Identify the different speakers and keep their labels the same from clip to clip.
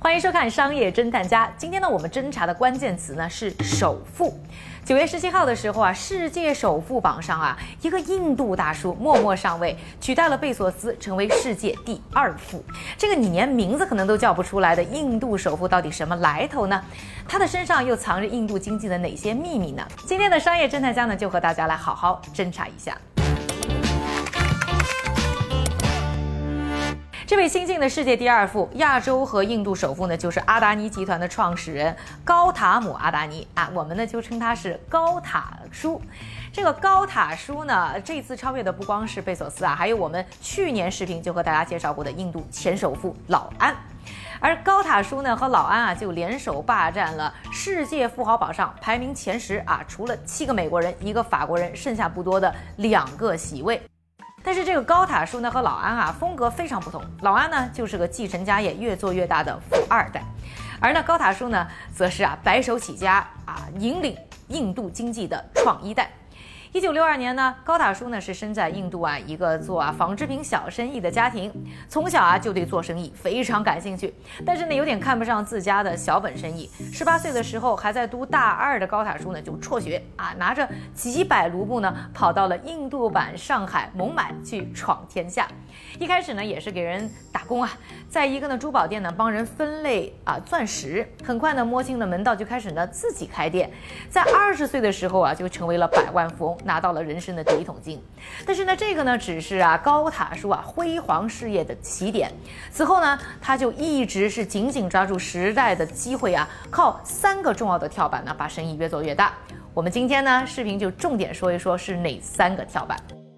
Speaker 1: 欢迎收看《商业侦探家》。今天呢，我们侦查的关键词呢是首富。9月17号的时候啊，世界首富榜上啊，一个印度大叔默默上位，取代了贝索斯，成为世界第2富。这个你连名字可能都叫不出来的印度首富到底什么来头呢？他的身上又藏着印度经济的哪些秘密呢？今天的商业侦探家呢，就和大家来好好侦查一下。这位新晋的世界第2富，亚洲和印度首富呢，就是阿达尼集团的创始人高塔姆·阿达尼啊，我们呢就称他是高塔叔。这个高塔叔呢，这次超越的不光是贝索斯啊，还有我们去年视频就和大家介绍过的印度前首富老安。而高塔叔呢和老安啊，就联手霸占了世界富豪榜上排名前10啊，除了7个美国人、1个法国人，剩下不多的2个席位。但是这个高塔叔呢和老安啊风格非常不同，老安呢就是个继承家业越做越大的富2代，而呢高塔叔呢则是白手起家引领印度经济的创1代。1962年呢，高塔叔呢是生在印度一个做纺织品小生意的家庭，从小就对做生意非常感兴趣，但是呢有点看不上自家的小本生意。18岁的时候还在读大2的高塔叔呢就辍学拿着几百卢布呢跑到了印度版上海孟买去闯天下。一开始呢也是给人打工在一个呢珠宝店呢帮人分类钻石，很快呢摸清了门道，就开始呢自己开店。在20岁的时候就成为了百万富翁，拿到了人生的第1桶金。但是呢这个呢只是高塔叔辉煌事业的起点。此后呢他就一直是紧紧抓住时代的机会靠3个重要的跳板呢把生意越做越大。我们今天呢视频就重点说一说是哪3个跳板。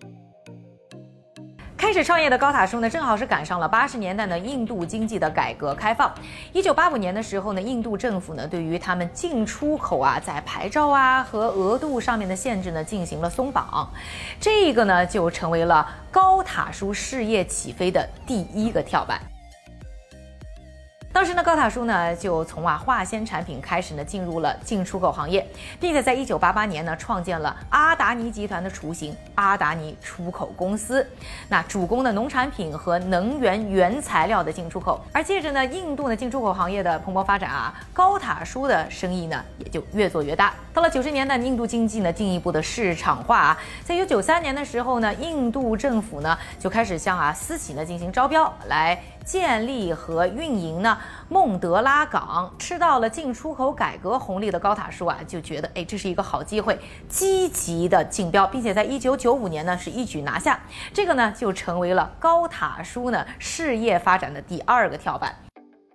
Speaker 1: 开始创业的高塔叔呢，正好是赶上了80年代的印度经济的改革开放。1985年的时候呢，印度政府呢对于他们进出口在牌照和额度上面的限制呢进行了松绑，这个呢就成为了高塔叔事业起飞的第1个跳板。当时呢，高塔叔呢就从化纤产品开始呢进入了进出口行业，并且在1988年呢创建了阿达尼集团的雏形阿达尼出口公司，那主攻的农产品和能源原材料的进出口。而借着呢印度的进出口行业的蓬勃发展高塔叔的生意呢也就越做越大。到了90年代，印度经济呢进一步的市场化在1993年的时候呢，印度政府呢就开始向私企呢进行招标，来建立和运营呢孟德拉港。吃到了进出口改革红利的高塔叔就觉得这是一个好机会，积极的竞标，并且在1995年呢是一举拿下。这个呢就成为了高塔叔呢事业发展的第2个跳板。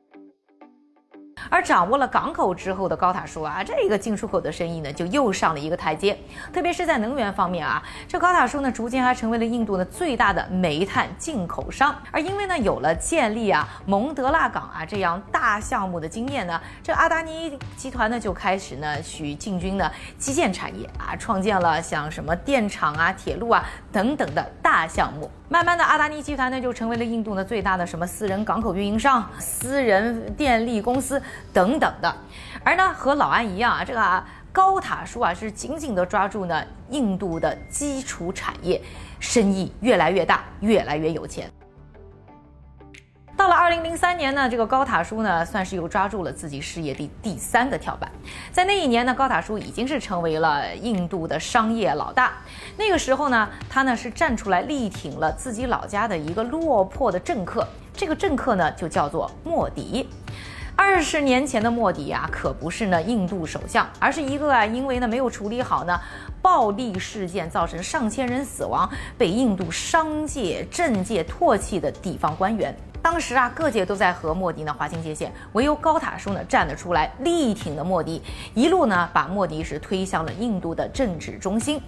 Speaker 1: 而掌握了港口之后的高塔叔这个进出口的生意呢就又上了一个台阶，特别是在能源方面这高塔叔呢逐渐还成为了印度的最大的煤炭进口商。而因为呢有了建立蒙德拉港这样大项目的经验呢，这阿达尼集团呢就开始呢去进军呢基建产业创建了像什么电厂铁路等等的大项目。慢慢的，阿达尼集团呢就成为了印度的最大的什么私人港口运营商、私人电力公司等等的。而呢和老安一样这个高塔叔是紧紧的抓住呢印度的基础产业，生意越来越大，越来越有钱。到了2003年呢，这个高塔叔呢算是又抓住了自己事业的第3个跳板。在那一年呢，高塔叔已经是成为了印度的商业老大。那个时候呢，他呢是站出来力挺了自己老家的一个落魄的政客，这个政客呢就叫做莫迪。20年前的莫迪可不是呢印度首相，而是一个因为呢没有处理好呢暴力事件造成上千人死亡，被印度商界、政界唾弃的地方官员。当时各界都在和莫迪呢划清界限，唯有高塔叔呢站了出来，力挺了莫迪，一路呢把莫迪是推向了印度的政治中心。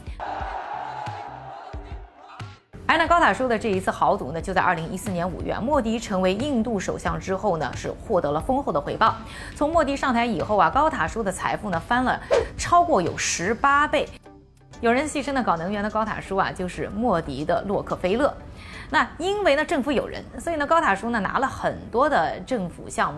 Speaker 1: 而呢高塔叔的这一次豪赌呢，就在2014年5月，莫迪成为印度首相之后呢，是获得了丰厚的回报。从莫迪上台以后高塔叔的财富呢翻了超过有18倍。有人戏称呢搞能源的高塔叔就是莫迪的洛克菲勒。那因为呢政府有人，所以呢高塔叔呢拿了很多的政府项目，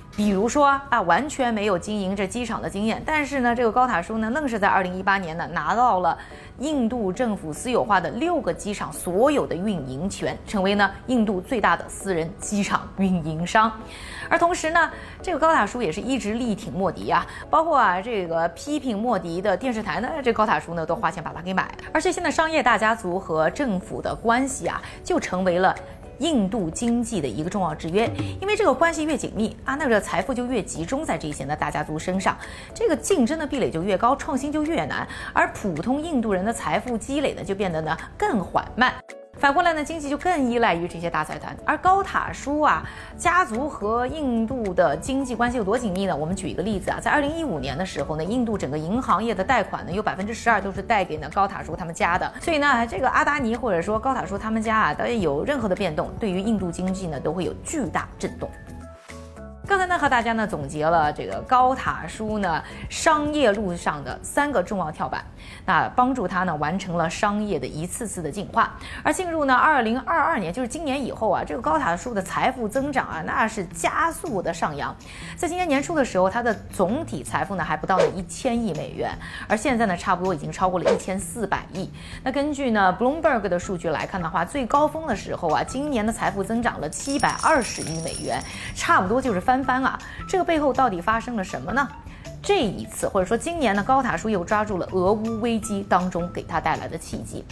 Speaker 1: 比如说完全没有经营这机场的经验，但是呢，这个高塔舒呢，愣是在2018年呢拿到了印度政府私有化的6个机场所有的运营权，成为呢印度最大的私人机场运营商。而同时呢，这个高塔舒也是一直力挺莫迪包括这个批评莫迪的电视台呢，这高塔舒呢都花钱把它给买了。而这些呢，商业大家族和政府的关系就成为了印度经济的一个重要制约，因为这个关系越紧密那个财富就越集中在这些的大家族身上，这个竞争的壁垒就越高，创新就越难，而普通印度人的财富积累呢就变得呢更缓慢。反过来呢，经济就更依赖于这些大财团。而高塔舒家族和印度的经济关系有多紧密呢？我们举一个例子在2015年的时候呢，印度整个银行业的贷款呢有12%都是贷给高塔舒他们家的。所以呢，这个阿达尼或者说高塔舒他们家有任何的变动，对于印度经济呢都会有巨大震动。刚才呢和大家呢总结了这个高塔舒呢商业路上的3个重要跳板，那帮助他呢完成了商业的一次次的进化。而进入呢2022年，就是今年以后这个高塔舒的财富增长那是加速的上扬。在今年年初的时候，他的总体财富呢还不到1000亿美元，而现在呢差不多已经超过了1400亿。那根据呢 Bloomberg 的数据来看的话，最高峰的时候今年的财富增长了720亿美元，差不多就是翻这个背后到底发生了什么呢？这一次或者说今年呢，高塔舒又抓住了俄乌危机当中给他带来的契机。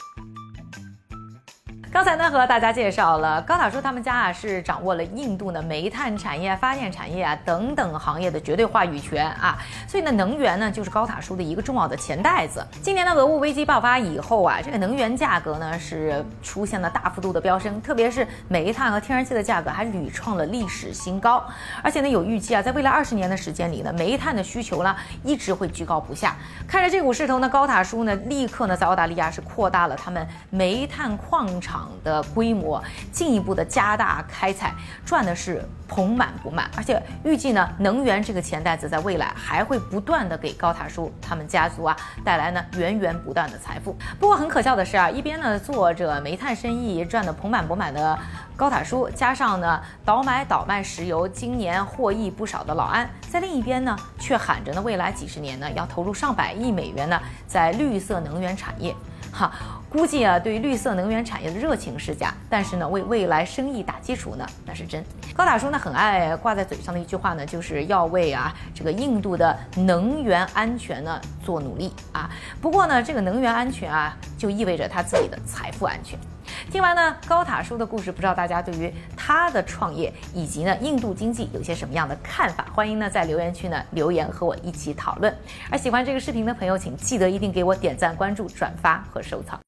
Speaker 1: 刚才呢和大家介绍了高塔舒他们家是掌握了印度的煤炭产业、发电产业等等行业的绝对话语权所以呢能源呢就是高塔舒的一个重要的钱袋子。今年的俄乌危机爆发以后这个能源价格呢是出现了大幅度的飙升，特别是煤炭和天然气的价格还屡创了历史新高。而且呢有预计在未来20年的时间里呢，煤炭的需求呢一直会居高不下。看着这股势头呢，高塔舒呢立刻呢在澳大利亚是扩大了他们煤炭矿场的规模，进一步的加大开采，赚的是盆满钵满。而且预计呢，能源这个钱袋子在未来还会不断的给高塔舒他们家族带来呢源源不断的财富。不过很可笑的是一边呢做着煤炭生意赚得盆满钵满的高塔舒，加上呢倒买倒卖石油，今年获益不少的老安，在另一边呢却喊着呢未来几十年呢要投入上百亿美元呢在绿色能源产业。估计对于绿色能源产业的热情是假，但是呢为未来生意打基础呢那是真。高塔舒呢很爱挂在嘴上的一句话呢，就是要为这个印度的能源安全呢做努力不过呢这个能源安全就意味着他自己的财富安全。听完呢高塔舒的故事，不知道大家对于他的创业以及呢印度经济有些什么样的看法？欢迎呢在留言区呢留言和我一起讨论。而喜欢这个视频的朋友，请记得一定给我点赞、关注、转发和收藏。